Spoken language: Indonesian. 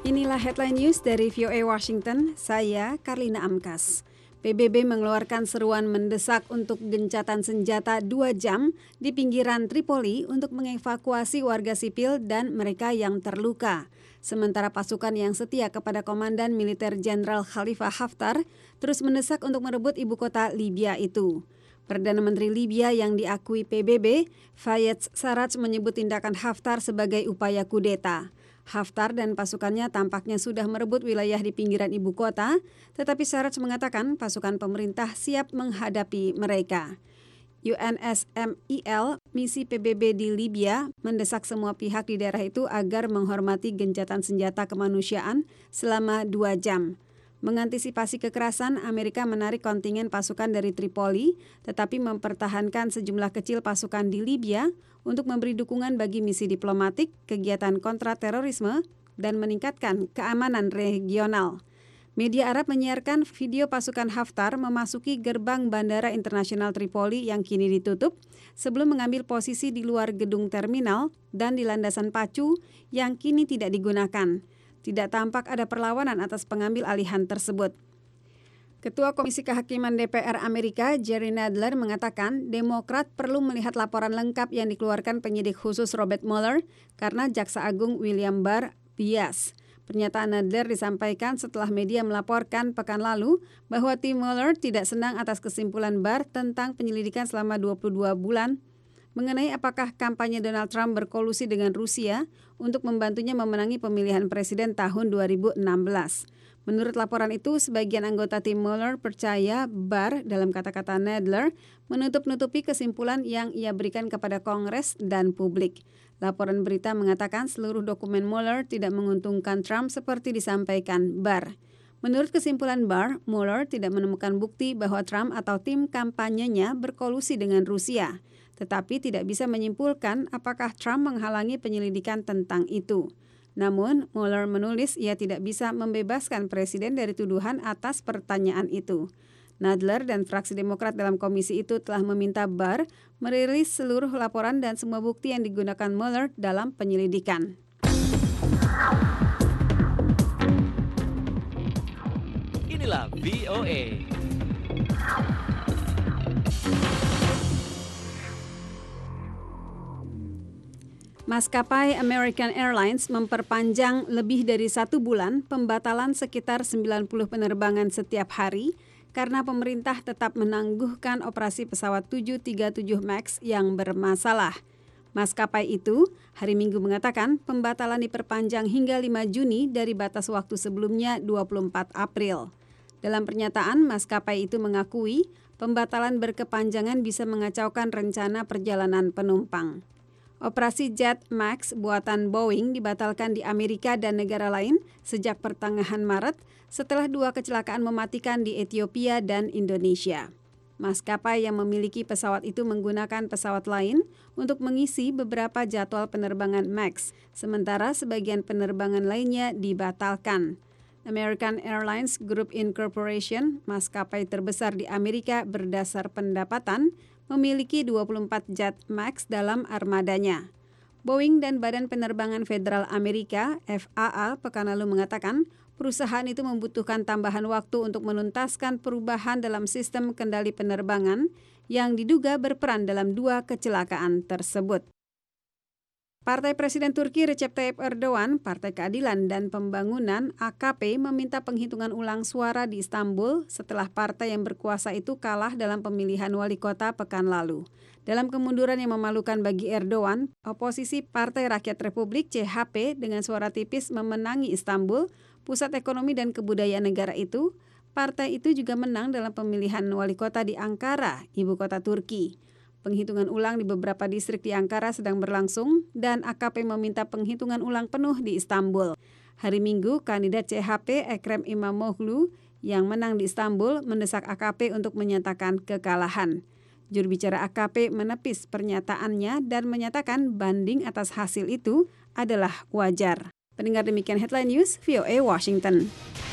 Inilah headline news dari VOA Washington, saya Karlina Amkas. PBB mengeluarkan seruan mendesak untuk gencatan senjata 2 jam di pinggiran Tripoli untuk mengevakuasi warga sipil dan mereka yang terluka. Sementara pasukan yang setia kepada Komandan Militer Jenderal Khalifa Haftar terus mendesak untuk merebut ibu kota Libya itu. Perdana Menteri Libya yang diakui PBB, Fayez Sarraj menyebut tindakan Haftar sebagai upaya kudeta. Haftar dan pasukannya tampaknya sudah merebut wilayah di pinggiran ibu kota, tetapi Sarraj mengatakan pasukan pemerintah siap menghadapi mereka. UNSMIL, misi PBB di Libya, mendesak semua pihak di daerah itu agar menghormati gencatan senjata kemanusiaan selama 2 jam. Mengantisipasi kekerasan, Amerika menarik kontingen pasukan dari Tripoli, tetapi mempertahankan sejumlah kecil pasukan di Libya untuk memberi dukungan bagi misi diplomatik, kegiatan kontraterorisme, dan meningkatkan keamanan regional. Media Arab menyiarkan video pasukan Haftar memasuki gerbang Bandara Internasional Tripoli yang kini ditutup sebelum mengambil posisi di luar gedung terminal dan di landasan pacu yang kini tidak digunakan. Tidak tampak ada perlawanan atas pengambil alihan tersebut. Ketua Komisi Kehakiman DPR Amerika, Jerry Nadler, mengatakan Demokrat perlu melihat laporan lengkap yang dikeluarkan penyidik khusus Robert Mueller karena Jaksa Agung William Barr bias. Pernyataan Nadler disampaikan setelah media melaporkan pekan lalu bahwa tim Mueller tidak senang atas kesimpulan Barr tentang penyelidikan selama 22 bulan mengenai apakah kampanye Donald Trump berkolusi dengan Rusia untuk membantunya memenangi pemilihan presiden tahun 2016. Menurut laporan itu, sebagian anggota tim Mueller percaya Barr, dalam kata-kata Nadler, menutup-nutupi kesimpulan yang ia berikan kepada Kongres dan publik. Laporan berita mengatakan seluruh dokumen Mueller tidak menguntungkan Trump seperti disampaikan Barr. Menurut kesimpulan Barr, Mueller tidak menemukan bukti bahwa Trump atau tim kampanyenya berkolusi dengan Rusia, tetapi tidak bisa menyimpulkan apakah Trump menghalangi penyelidikan tentang itu. Namun, Mueller menulis ia tidak bisa membebaskan presiden dari tuduhan atas pertanyaan itu. Nadler dan fraksi Demokrat dalam komisi itu telah meminta Barr merilis seluruh laporan dan semua bukti yang digunakan Mueller dalam penyelidikan. Inilah VOA. Maskapai American Airlines memperpanjang lebih dari 1 bulan pembatalan sekitar 90 penerbangan setiap hari karena pemerintah tetap menangguhkan operasi pesawat 737 MAX yang bermasalah. Maskapai itu hari Minggu mengatakan pembatalan diperpanjang hingga 5 Juni dari batas waktu sebelumnya 24 April. Dalam pernyataan, maskapai itu mengakui pembatalan berkepanjangan bisa mengacaukan rencana perjalanan penumpang. Operasi Jet MAX buatan Boeing dibatalkan di Amerika dan negara lain sejak pertengahan Maret setelah 2 kecelakaan mematikan di Ethiopia dan Indonesia. Maskapai yang memiliki pesawat itu menggunakan pesawat lain untuk mengisi beberapa jadwal penerbangan MAX, sementara sebagian penerbangan lainnya dibatalkan. American Airlines Group Incorporation, maskapai terbesar di Amerika berdasar pendapatan, memiliki 24 jet MAX dalam armadanya. Boeing dan Badan Penerbangan Federal Amerika, FAA, pekan lalu mengatakan perusahaan itu membutuhkan tambahan waktu untuk menuntaskan perubahan dalam sistem kendali penerbangan yang diduga berperan dalam 2 kecelakaan tersebut. Partai Presiden Turki Recep Tayyip Erdogan, Partai Keadilan dan Pembangunan AKP meminta penghitungan ulang suara di Istanbul setelah partai yang berkuasa itu kalah dalam pemilihan wali kota pekan lalu. Dalam kemunduran yang memalukan bagi Erdogan, oposisi Partai Rakyat Republik CHP dengan suara tipis memenangi Istanbul, pusat ekonomi dan kebudayaan negara itu. Partai itu juga menang dalam pemilihan wali kota di Ankara, ibu kota Turki. Penghitungan ulang di beberapa distrik di Ankara sedang berlangsung dan AKP meminta penghitungan ulang penuh di Istanbul. Hari Minggu, kandidat CHP Ekrem İmamoğlu yang menang di Istanbul mendesak AKP untuk menyatakan kekalahan. Juru bicara AKP menepis pernyataannya dan menyatakan banding atas hasil itu adalah wajar. Pendengar, demikian headline news VOA Washington.